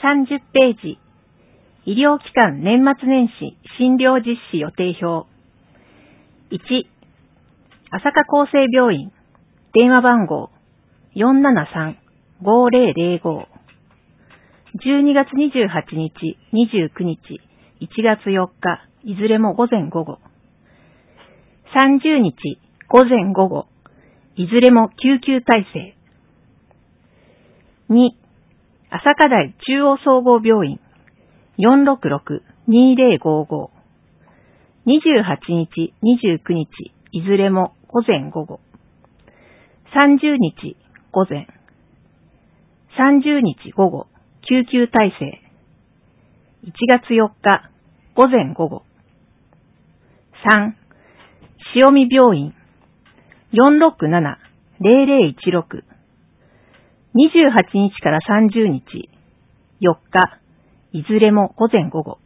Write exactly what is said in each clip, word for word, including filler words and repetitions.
さんじゅっページ、医療機関年末年始診療実施予定表。いち、朝霞厚生病院、電話番号 よんななさんごぜろぜろご。じゅうにがつにじゅうはちにち、にじゅうくにち、いちがつよっか、いずれも午前午後。さんじゅうにち、午前午後、いずれも救急体制。に、朝霞台中央総合病院、よんろくろくにぜろごご。にじゅうはちにち、にじゅうくにち、いずれも午前午後。さんじゅうにち、午前。さんじゅうにち午後、救急体制。いちがつよっか、午前午後。さん、塩見病院、よんろくななぜろぜろいちろく。にじゅうはちにちからさんじゅうにち、よっか、いずれも午前午後。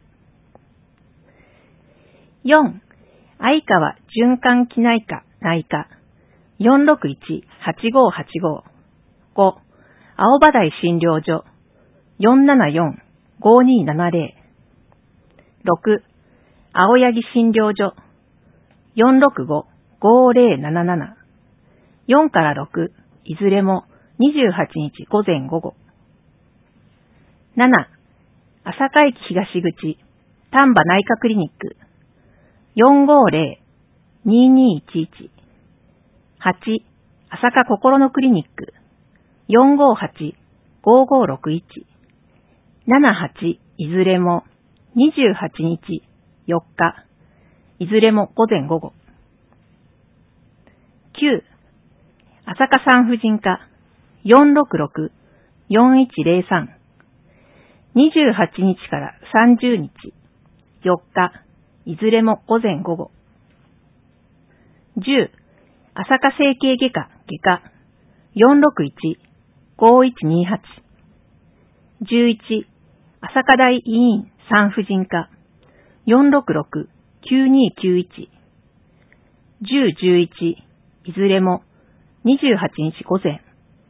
よん、相川循環器内科内科、よんろくいちはちごはちご。ご、青葉台診療所、よんななよんごにななぜろ。ろく、青柳診療所、よんろくごごぜろなななな。よんからろく、いずれもにじゅうはちにち午前午後。なな、朝霞駅東口、丹波内科クリニック、よんごぜろににいちいち。はち、朝霞心のクリニック、よんごはちごごろくいち。ななはち、いずれもにじゅうはちにち、よっか、いずれも午前午後。きゅう、朝霞産婦人科、よんろくろくよんいちぜろさん。にじゅうはちにちからさんじゅうにち、よっか、いずれも午前午後。じゅう、朝霞整形外科外科、よんろくいちごいちにはち。じゅういち、朝霞台医院産婦人科、よんろくろくきゅうにきゅういち。じゅう、じゅういち、いずれもにじゅうはちにち午前。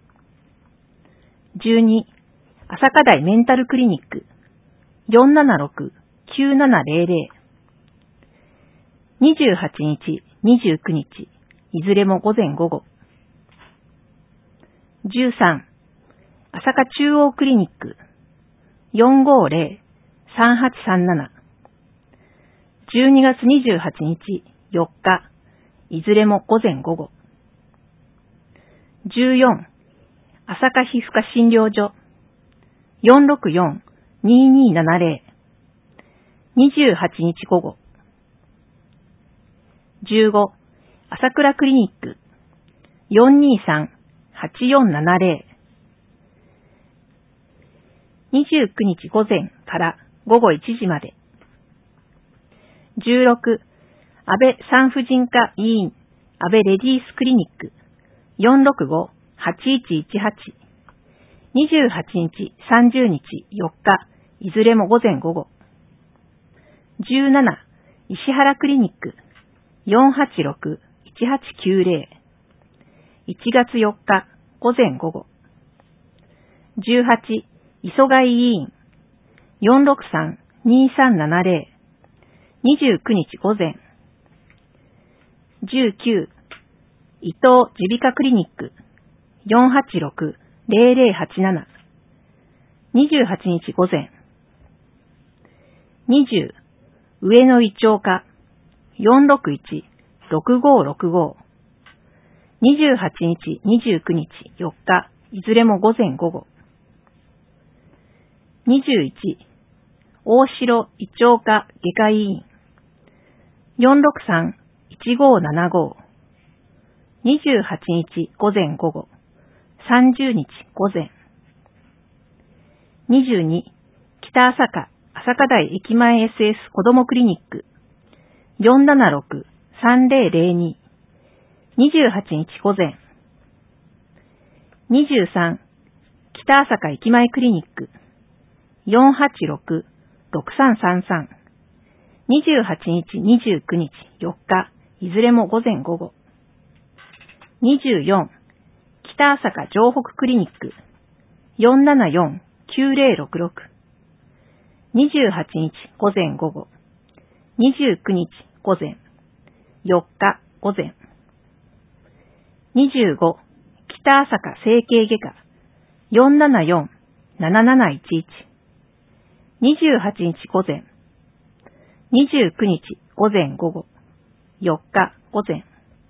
じゅうに、朝霞台メンタルクリニック、よんななろくきゅうななぜろぜろ。にじゅうはちにち、にじゅうくにち、いずれも午前午後。じゅうさん、朝霞中央クリニック、よんごぜろさんはちさんなな。じゅうにがつにじゅうはちにち、よっか、いずれも午前午後。じゅうよん、朝霞皮膚科診療所、よんろくよんににななぜろ。にじゅうはちにち午後。じゅうご、朝倉クリニック、よんにさんはちよんななぜろ。にじゅうくにち午前から午後いちじまで。じゅうろく、安倍産婦人科医院、安倍レディースクリニック、よんろくごはちいちいちはち。にじゅうはちにち、さんじゅうにち、よっか、いずれも午前午後。じゅうなな、石原クリニック、よんはちろくいちはちきゅうぜろ。いちがつよっか、午前午後。じゅうはち、磯貝医院、よんろくさんにさんななぜろ。にじゅうくにち午前。じゅうきゅう、伊東耳鼻科クリニック、よんはちろくぜろぜろはちなな。にじゅうはちにち午前。にじゅう、上野胃腸科、よんろくいちろくごろくご。にじゅうはちにち、にじゅうくにち、よっか、いずれも午前午後。にじゅういち、大城胃腸科外科医院、よんろくさんいちごななご。にじゅうはちにち午前午後、さんじゅうにち午前。にじゅうに、北朝霞朝霞台駅前 エスエス 子どもクリニック、よんななろくさんぜろぜろに。にじゅうはちにち午前。にじゅうさん、北朝霞駅前クリニック、よんはちろくろくさんさんさん。にじゅうはちにち、にじゅうくにち、よっか、いずれも午前午後。にじゅうよん、北朝霞城北クリニック、よんななよんきゅうぜろろくろく。 にじゅうはちにち午前午後、にじゅうくにち午前、よっか午前。にじゅうご、北朝霞整形外科、よんななよん なななないちいち。にじゅうはちにち午前、にじゅうくにち午前午後、よっか午前。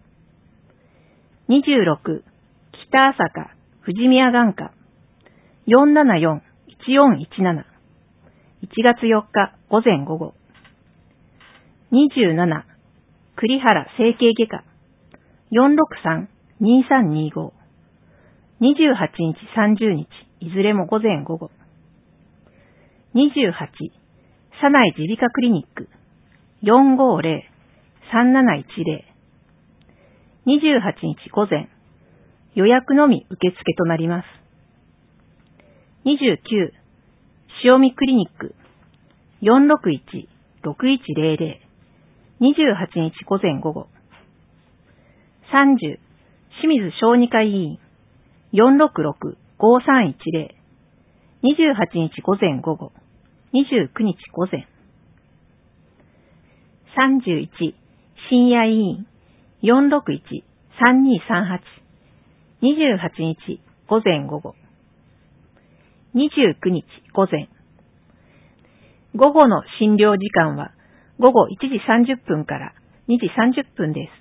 にじゅうろく、北朝霞富士宮眼科、よんななよん いちよんいちなな。いちがつよっか午前午後。にじゅうなな、栗原整形外科、よんろくさん にさんにご。にじゅうはちにちさんじゅうにち、いずれも午前午後。にじゅうはち、佐内耳鼻科クリニック、よんごーぜろ さんなないちぜろ。にじゅうはちにち午前、予約のみ受付となります。にじゅうきゅう、塩見クリニック、よんろくいち ろくいちぜろぜろ。にじゅうはちにち午前午後。さんじゅう、清水小児科医院、よんろくろく ごさんいちぜろ。にじゅうはちにち午前午後。にじゅうくにち午前。さんじゅういち、深夜医院、よんろくいち さんにさんはち。にじゅうはちにち午前午後。にじゅうくにち午前。午後の診療時間は午後いちじさんじゅっぷんからにじさんじゅっぷんです。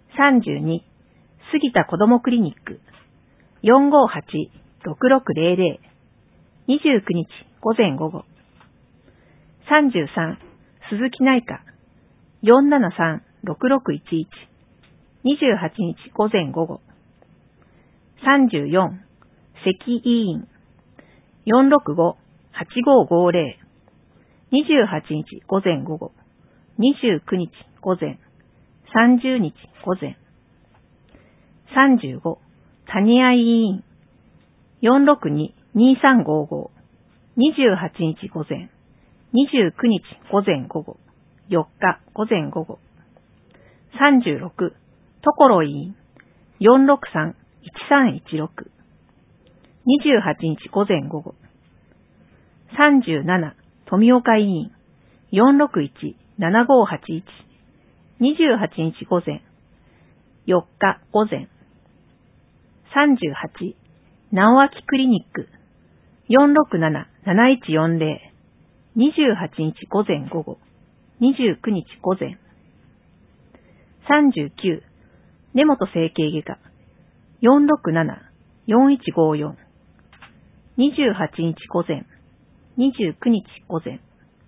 さんじゅうに、杉田子どもクリニック、よんごーはち ろくろくぜろぜろ。にじゅうくにち午前午後。さんじゅうさん、鈴木内科、よんななさん ろくろくいちいち。にじゅうはちにち午前午後。さんじゅうよん、関医院、よんろくご はちごーごーぜろ。にじゅうはちにち午前午後。にじゅうくにち午前。さんじゅうにち午前。さんじゅうご、谷合医院、よんろくに にさんごーごー。にじゅうはちにち午前。にじゅうくにち午前午後。よっか午前午後。さんじゅうろく、所医院、よんろくさん いちさんいちろく。にじゅうはちにち午前午後。さんじゅうなな、富岡医院、よんろくいち ななごーはちいち。にじゅうはちにち午前。よっか午前。さんじゅうはち、直明クリニック、よんろくなな なないちよんぜろ。にじゅうはちにち午前午後。にじゅうくにち午前。さんじゅうきゅう、根本整形外科、よんろくなな よんいちごーよん。にじゅうはちにち午前。にじゅうくにち午前。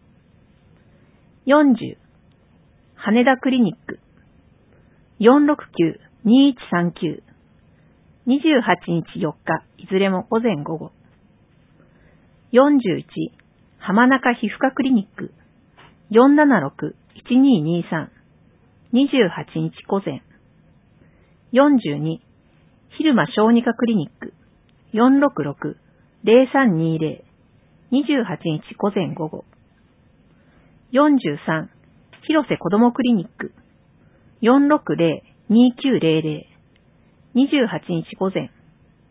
よんじゅう、羽田クリニック、よんろくきゅう にいちさんきゅう。にじゅうはちにちよっか、いずれも午前午後。よんじゅういち、浜中皮膚科クリニック、よんななろく いちににさん。にじゅうはちにち午前。よんじゅうに、蛭間小児科クリニック、よんろくろく ぜろさんにぜろ。にじゅうはちにち午前午後。よんじゅうさん、広瀬子どもクリニック、よんろくぜろ にきゅうぜろぜろ。にじゅうはちにち午前。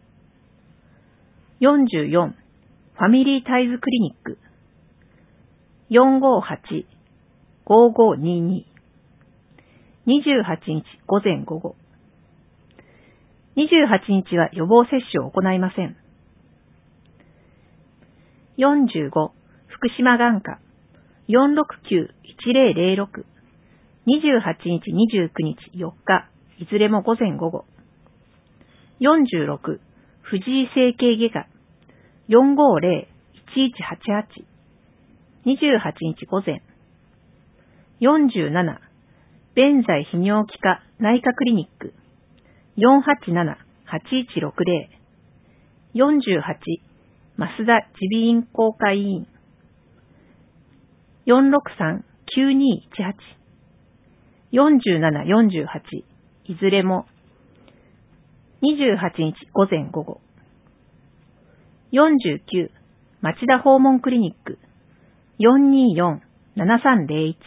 よんじゅうよん、ファミリータイズクリニック、よんごーはち ごーごーにーにー。にじゅうはちにち午前午後。にじゅうはちにちは予防接種を行いません。よんじゅうご、福島眼科、よんろくきゅう いちぜろぜろろく。にじゅうはちにちにじゅうくにちよっか、いずれも午前午後。よんじゅうろく、藤井整形外科、よんごーぜろ いちいちはちはち。にじゅうはちにち午前。よんじゅうなな、弁財泌尿器科内科クリニック、よんはちなな はちいちろくぜろ。よんじゅうはち、増田耳鼻咽喉科医院、よんろくさん きゅうにいちはち。よんじゅうなな、よんじゅうはち、いずれもにじゅうはちにち午前午後。よんじゅうきゅう、町田訪問クリニック、よんにーよん ななさんぜろいち。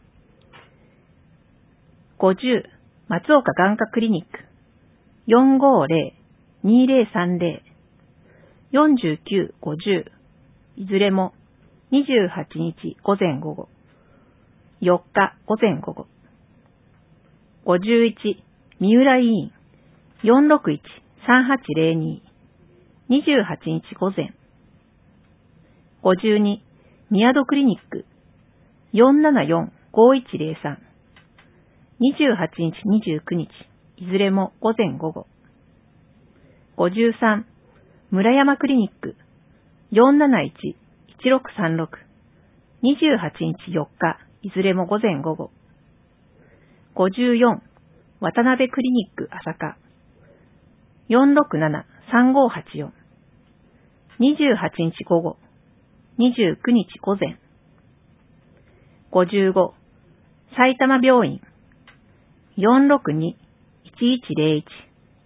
ごじゅう、松岡眼科クリニック、よんごーぜろ にーぜろさんぜろ。よんじゅうきゅう、ごじゅう、いずれもにじゅうはちにち午前午後。よっか午前午後。ごじゅういち三浦医院 よんろくいちさんはちぜろに にじゅうはちにち午前。ごじゅうに宮戸クリニック よんななよんごいちぜろさん にじゅうはちにちにじゅうくにちいずれも午前午後。ごじゅうさん村山クリニック よんなないちいちろくさんろく にじゅうはちにちよっかいずれも午前午後。ごじゅうよん渡辺クリニック朝霞 よんろくななさんごはちよん にじゅうはちにち午後。にじゅうくにち午前。ごじゅうご埼玉病院 よんろくにいちいちぜろいち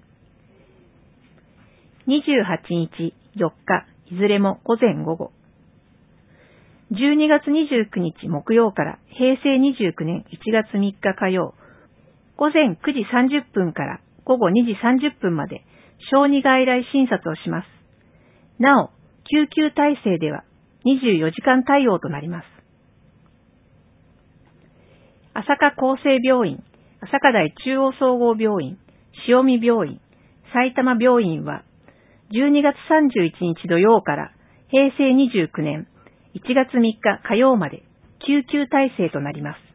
にじゅうはちにちよっかいずれも午前午後。じゅうにがつにじゅうくにち木曜からへいせいにじゅうきゅうねんいちがつみっか火曜、午前くじさんじゅっぷんから午後にじさんじゅっぷんまで小児外来診察をします。なお、救急体制ではにじゅうよじかん対応となります。朝霞厚生病院、朝霞台中央総合病院、塩見病院、埼玉病院はじゅうにがつさんじゅういちにち土曜からへいせいにじゅうきゅうねんいちがつみっか火曜まで救急体制となります。